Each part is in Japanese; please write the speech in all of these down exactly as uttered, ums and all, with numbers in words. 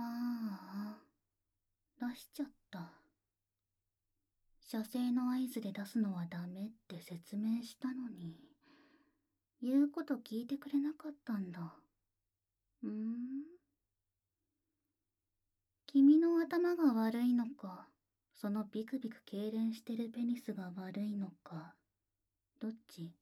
ああ、出しちゃった。射精の合図で出すのはダメって説明したのに、言うこと聞いてくれなかったんだ。うーん。君の頭が悪いのか、そのビクビク痙攣してるペニスが悪いのか、どっち？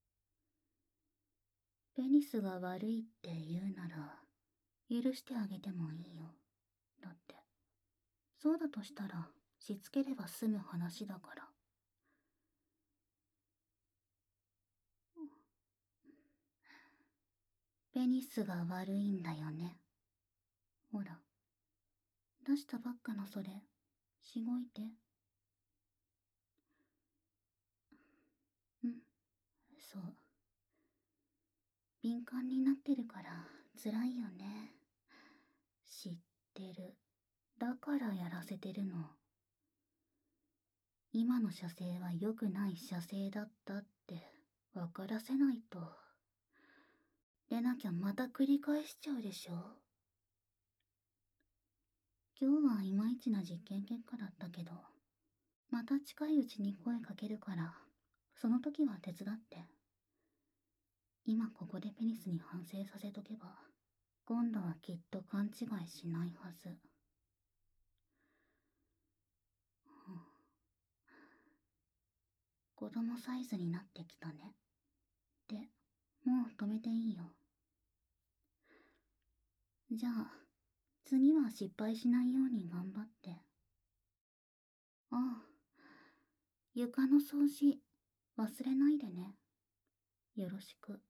ペニスが悪いって言うなら、許してあげてもいいよ。だって、そうだとしたら、しつければ済む話だから。ペニスが悪いんだよね。ほら、出したばっかのそれ、しごいて。うん、そう。敏感になってるから辛いよね。知ってる。だからやらせてるの。今の射精は良くない射精だったって分からせないと。でなきゃまた繰り返しちゃうでしょ。今日はいまいちな実験結果だったけど、また近いうちに声かけるから、その時は手伝って。今ここでペニスに反省させとけば、今度はきっと勘違いしないはず。うん、子供サイズになってきたね。で、もう止めていいよ。じゃあ、次は失敗しないように頑張って。ああ、床の掃除、忘れないでね。よろしく。